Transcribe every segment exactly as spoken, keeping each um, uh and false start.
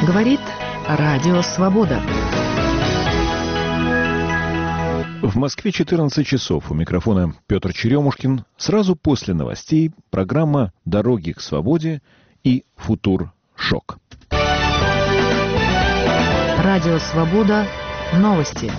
Говорит Радио Свобода. В Москве четырнадцать часов. У микрофона Петр Черемушкин. Сразу после новостей программа «Дороги к свободе» и «Футур-шок». Радио Свобода. Новости.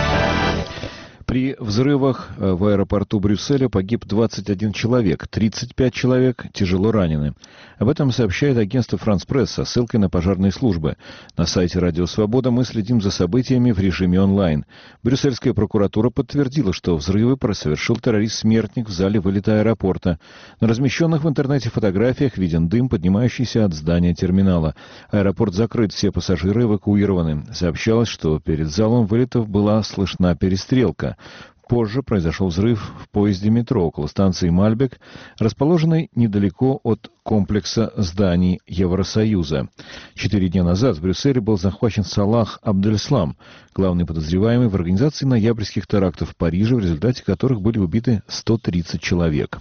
При взрывах в аэропорту Брюсселя погиб двадцать один человек, тридцать пять человек тяжело ранены. Об этом сообщает агентство «Франс Пресс» со ссылкой на пожарные службы. На сайте «Радио Свобода» мы следим за событиями в режиме онлайн. Брюссельская прокуратура подтвердила, что взрывы совершил террорист-смертник в зале вылета аэропорта. На размещенных в интернете фотографиях виден дым, поднимающийся от здания терминала. Аэропорт закрыт, все пассажиры эвакуированы. Сообщалось, что перед залом вылетов была слышна перестрелка. Позже произошел взрыв в поезде метро около станции Мальбек, расположенной недалеко от комплекса зданий Евросоюза. Четыре дня назад в Брюсселе был захвачен Салах Абдельслам, главный подозреваемый в организации ноябрьских терактов в Париже, в результате которых были убиты сто тридцать человек.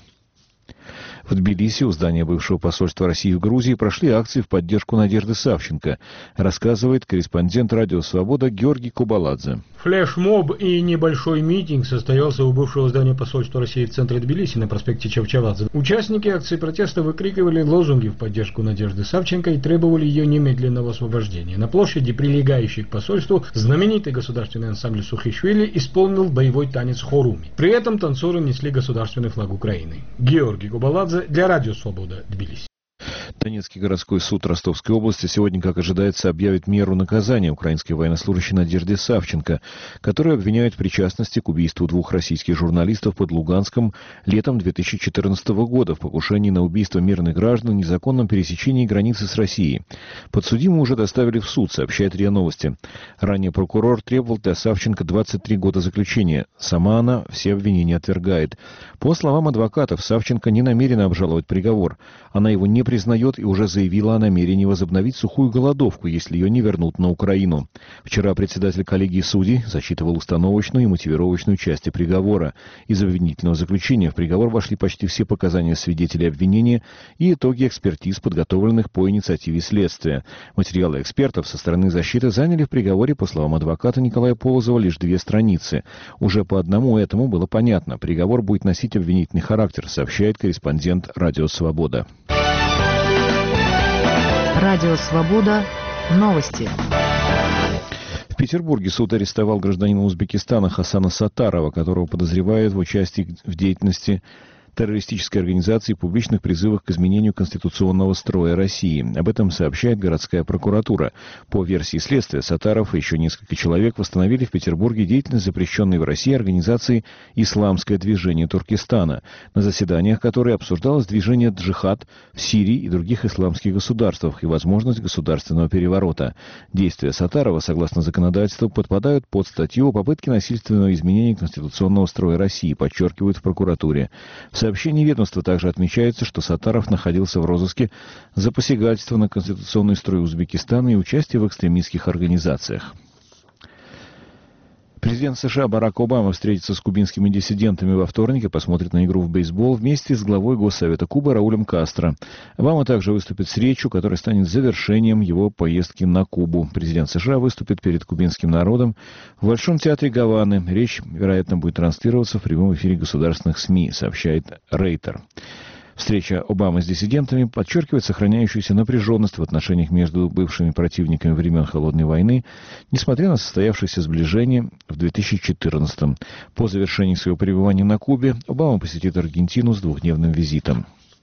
В Тбилиси у здания бывшего посольства России в Грузии прошли акции в поддержку Надежды Савченко, рассказывает корреспондент «Радио Свобода» Георгий Кубаладзе. Флешмоб и небольшой митинг состоялся у бывшего здания посольства России в центре Тбилиси на проспекте Чавчавадзе. Участники акции протеста выкрикивали лозунги в поддержку Надежды Савченко и требовали ее немедленного освобождения. На площади, прилегающей к посольству, знаменитый государственный ансамбль Сухишвили исполнил боевой танец хоруми. При этом танцоры несли государственный флаг Украины. Георгий Кубаладзе для Радио Свобода, Тбилиси. Донецкий городской суд Ростовской области сегодня, как ожидается, объявит меру наказания украинской военнослужащей Надежде Савченко, которую обвиняют в причастности к убийству двух российских журналистов под Луганском летом две тысячи четырнадцатого года в покушении на убийство мирных граждан в незаконном пересечении границы с Россией. Подсудимую уже доставили в суд, сообщает РИА Новости. Ранее прокурор требовал для Савченко двадцать три года заключения. Сама она все обвинения отвергает. По словам адвокатов, Савченко не намерена обжаловать приговор. Она его не признает и уже заявила о намерении возобновить сухую голодовку, если ее не вернут на Украину. Вчера председатель коллегии судей зачитывал установочную и мотивировочную части приговора. Из обвинительного заключения в приговор вошли почти все показания свидетелей обвинения и итоги экспертиз, подготовленных по инициативе следствия. Материалы экспертов со стороны защиты заняли в приговоре, по словам адвоката Николая Полозова, лишь две страницы. Уже по одному этому было понятно. Приговор будет носить обвинительный характер, сообщает корреспондент «Радио Свобода». Радио Свобода. Новости. В Петербурге суд арестовал гражданина Узбекистана Хасана Саттарова, которого подозревают в участии в деятельности террористической организации и публичных призывах к изменению конституционного строя России. Об этом сообщает городская прокуратура. По версии следствия, Саттаров и еще несколько человек восстановили в Петербурге деятельность запрещенной в России организации «Исламское движение Туркестана», на заседаниях которой обсуждалось движение «Джихад» в Сирии и других исламских государствах и возможность государственного переворота. Действия Саттарова, согласно законодательству, подпадают под статью о попытке насильственного изменения конституционного строя России, подчеркивают в прокуратуре. В сообщении ведомства также отмечается, что Саттаров находился в розыске за посягательство на конституционный строй Узбекистана и участие в экстремистских организациях. Президент США Барак Обама встретится с кубинскими диссидентами во вторник и посмотрит на игру в бейсбол вместе с главой Госсовета Кубы Раулем Кастро. Обама также выступит с речью, которая станет завершением его поездки на Кубу. Президент США выступит перед кубинским народом в Большом театре Гаваны. Речь, вероятно, будет транслироваться в прямом эфире государственных СМИ, сообщает Рейтер. Встреча Обамы с диссидентами подчеркивает сохраняющуюся напряженность в отношениях между бывшими противниками времен Холодной войны, несмотря на состоявшееся сближение в две тысячи четырнадцатом. По завершении своего пребывания на Кубе Обама посетит Аргентину с двухдневным визитом.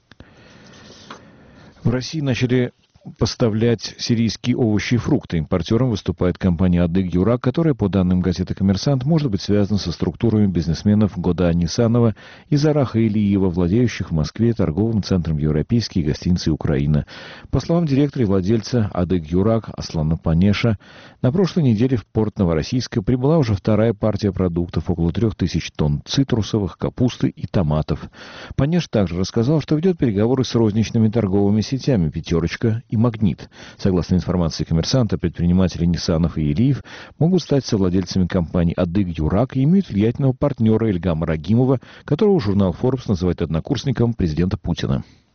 В России начали поставлять сирийские овощи и фрукты. Импортером выступает компания «Адык-Юрак», которая, по данным газеты «Коммерсант», может быть связана со структурами бизнесменов Года Нисанова и Зараха Илиева, владеющих в Москве торговым центром «Европейские гостиницы Украина». По словам директора и владельца «Адык-Юрак» Аслана Панеша, на прошлой неделе в порт Новороссийска прибыла уже вторая партия продуктов, около трех тысяч тонн цитрусовых, капусты и томатов. Панеш также рассказал, что ведет переговоры с розничными торговыми сетями «Пятерочка» и «Магнит». Согласно информации «Коммерсанта», предприниматели Нисанов и Илиев могут стать совладельцами компаний «Адык-Юрак» и имеют влиятельного партнера Ильгама Рагимова, которого журнал Forbes называет однокурсником президента Путина.